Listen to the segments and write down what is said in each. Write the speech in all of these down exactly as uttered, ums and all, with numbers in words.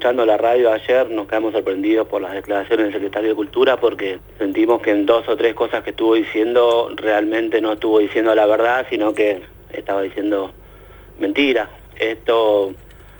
escuchando la radio ayer nos quedamos sorprendidos por las declaraciones del secretario de Cultura, porque sentimos que en dos o tres cosas que estuvo diciendo realmente no estuvo diciendo la verdad, sino que estaba diciendo mentira. Esto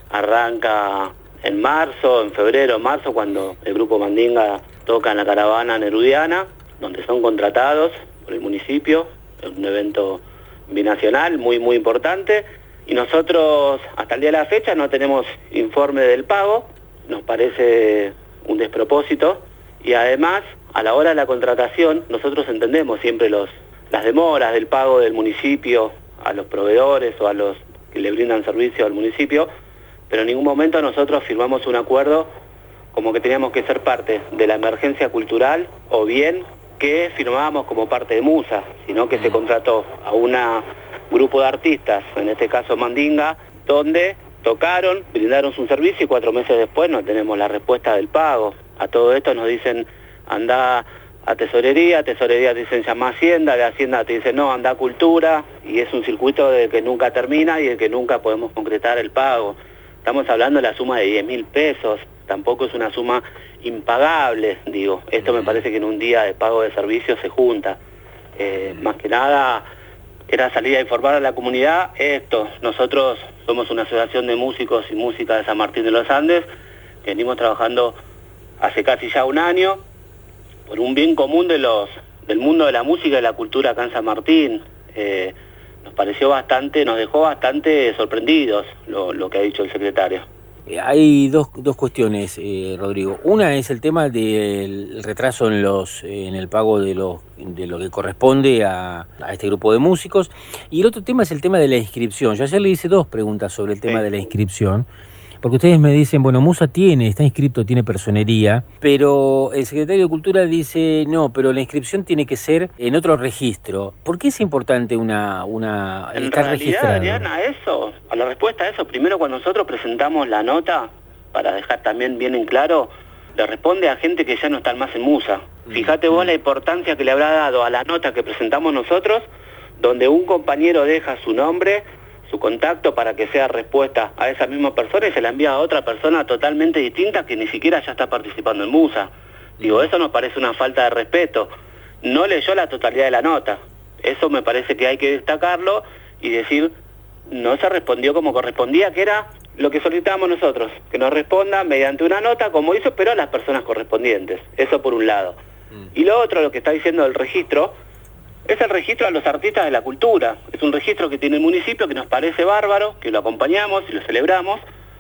arranca en marzo, en febrero, marzo, cuando el grupo Mandinga toca en la caravana nerudiana, donde son contratados por el municipio, es un evento binacional muy muy importante, y nosotros hasta el día de la fecha no tenemos informe del pago. Nos parece un despropósito, y además a la hora de la contratación nosotros entendemos siempre los, las demoras del pago del municipio a los proveedores o a los que le brindan servicio al municipio, pero en ningún momento nosotros firmamos un acuerdo como que teníamos que ser parte de la emergencia cultural, o bien que firmábamos como parte de Musa, sino que se contrató a un grupo de artistas, en este caso Mandinga, donde tocaron, brindaron su servicio y cuatro meses después no tenemos la respuesta del pago. A todo esto nos dicen, anda a tesorería, tesorería te dicen llama a Hacienda, de Hacienda te dicen no, anda a Cultura, y es un circuito de que nunca termina y de que nunca podemos concretar el pago. Estamos hablando de la suma de diez mil pesos, tampoco es una suma impagable, digo. Esto me parece que en un día de pago de servicios se junta. Eh, más que nada era salir a informar a la comunidad esto. Nosotros somos una asociación de músicos y música de San Martín de los Andes, que venimos trabajando hace casi ya un año por un bien común de los del mundo de la música y la cultura acá en San Martín. Eh, nos pareció bastante, nos dejó bastante sorprendidos lo, lo que ha dicho el secretario. Hay dos, dos cuestiones, eh, Rodrigo. Una es el tema del retraso en los en el pago de lo, de lo que corresponde a, a este grupo de músicos, y el otro tema es el tema de la inscripción. Yo ayer le hice dos preguntas sobre el tema sí. de la inscripción, porque ustedes me dicen, bueno, Musa tiene, está inscrito, tiene personería, pero el secretario de Cultura dice, no, pero la inscripción tiene que ser en otro registro. ¿Por qué es importante una, una en estar realidad, registrado? Adriana, eso, a la respuesta a eso, primero cuando nosotros presentamos la nota, para dejar también bien en claro, le responde a gente que ya no están más en Musa. Mm. Fíjate vos la importancia que le habrá dado a la nota que presentamos nosotros, donde un compañero deja su nombre, su contacto para que sea respuesta a esa misma persona y se la envía a otra persona totalmente distinta que ni siquiera ya está participando en Musa. Digo, eso nos parece una falta de respeto. No leyó la totalidad de la nota. Eso me parece que hay que destacarlo y decir, no se respondió como correspondía, que era lo que solicitábamos nosotros, que nos responda mediante una nota como hizo, pero a las personas correspondientes. Eso por un lado. Mm. Y lo otro, lo que está diciendo el registro, es el registro a los artistas de la cultura. Es un registro que tiene el municipio, que nos parece bárbaro, que lo acompañamos y lo celebramos,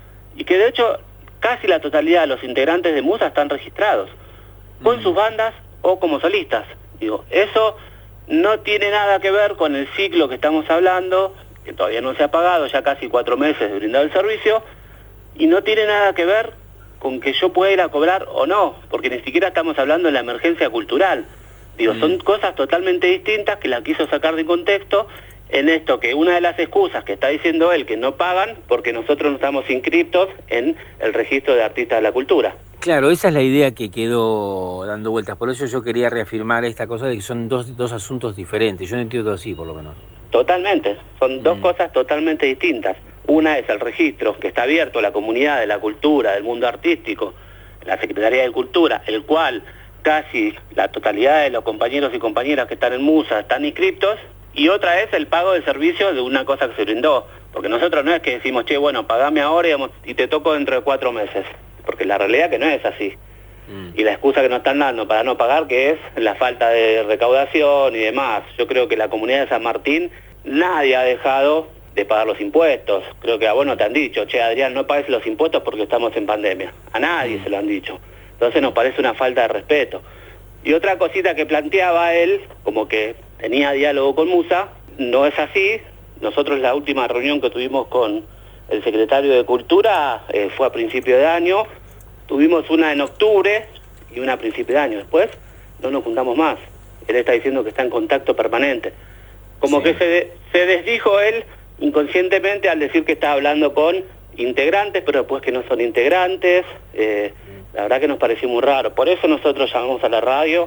y que de hecho casi la totalidad de los integrantes de Musa están registrados, con mm. sus bandas o como solistas. Digo, eso no tiene nada que ver con el ciclo que estamos hablando, que todavía no se ha pagado, ya casi cuatro meses de brindar el servicio, y no tiene nada que ver con que yo pueda ir a cobrar o no, porque ni siquiera estamos hablando de la emergencia cultural. Digo, son cosas totalmente distintas que la quiso sacar de contexto en esto, que una de las excusas que está diciendo él, que no pagan porque nosotros no estamos inscriptos en el registro de artistas de la cultura. Claro, esa es la idea que quedó dando vueltas, por eso yo quería reafirmar esta cosa de que son dos, dos asuntos diferentes, yo no entiendo así por lo menos. Totalmente, son mm. dos cosas totalmente distintas. Una es el registro que está abierto a la comunidad de la cultura, del mundo artístico, la Secretaría de Cultura, el cual casi la totalidad de los compañeros y compañeras que están en Musa están inscriptos, y otra es el pago del servicio de una cosa que se brindó, porque nosotros no es que decimos, che, bueno, pagame ahora y te toco dentro de cuatro meses, porque la realidad es que no es así. Mm. Y la excusa que nos están dando para no pagar, que es la falta de recaudación y demás. Yo creo que la comunidad de San Martín, nadie ha dejado de pagar los impuestos. Creo que a vos no te han dicho, che, Adrián, no pagues los impuestos porque estamos en pandemia. A nadie mm. se lo han dicho. Entonces nos parece una falta de respeto. Y otra cosita que planteaba él, como que tenía diálogo con Musa, no es así. Nosotros la última reunión que tuvimos con el secretario de Cultura eh, fue a principio de año. Tuvimos una en octubre y una a principio de año. Después no nos juntamos más. Él está diciendo que está en contacto permanente. Como sí. que se, de, se desdijo él inconscientemente al decir que está hablando con integrantes, pero después que no son integrantes. Eh, La verdad que nos pareció muy raro. Por eso nosotros llamamos a la radio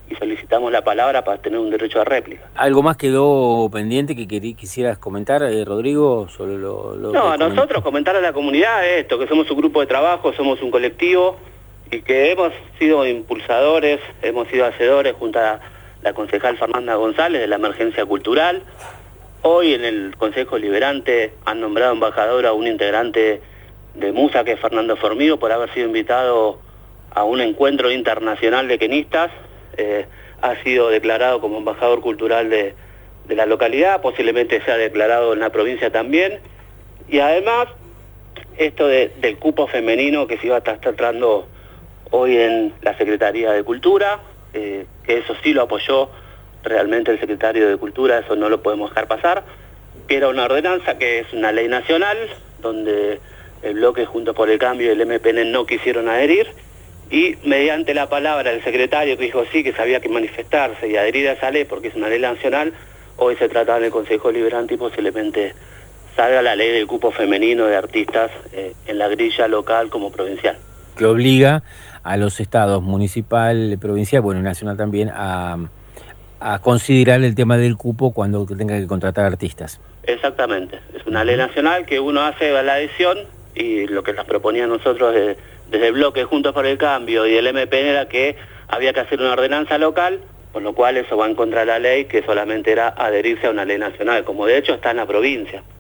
y solicitamos la palabra para tener un derecho de réplica. ¿Algo más quedó pendiente que quisieras comentar, eh, Rodrigo? Sobre lo, lo no, nosotros comentar a la comunidad esto, que somos un grupo de trabajo, somos un colectivo y que hemos sido impulsadores, hemos sido hacedores junto a la concejal Fernanda González de la emergencia cultural. Hoy en el Consejo Deliberante han nombrado embajador a un integrante de MUSA, que es Fernando Formido, por haber sido invitado a un encuentro internacional de quenistas. Eh, ha sido declarado como embajador cultural de, de la localidad, posiblemente sea declarado en la provincia también. Y además, esto de, del cupo femenino que se iba a estar tratando hoy en la Secretaría de Cultura, eh, que eso sí lo apoyó realmente el secretario de Cultura, eso no lo podemos dejar pasar, que era una ordenanza que es una ley nacional, donde el bloque Juntos por el Cambio y el M P N no quisieron adherir, y mediante la palabra del secretario que dijo sí, que sabía que manifestarse y adherir a esa ley porque es una ley nacional, hoy se trata en el Consejo Deliberante y posiblemente salga la ley del cupo femenino de artistas eh, en la grilla local como provincial. Que obliga a los estados municipal, provincial, bueno, nacional también, a, a considerar el tema del cupo cuando tenga que contratar artistas. Exactamente, es una ley nacional que uno hace la adhesión, y lo que nos proponía nosotros de, desde el bloque Juntos por el Cambio y el M P N era que había que hacer una ordenanza local, por lo cual eso va en contra de la ley, que solamente era adherirse a una ley nacional, como de hecho está en la provincia.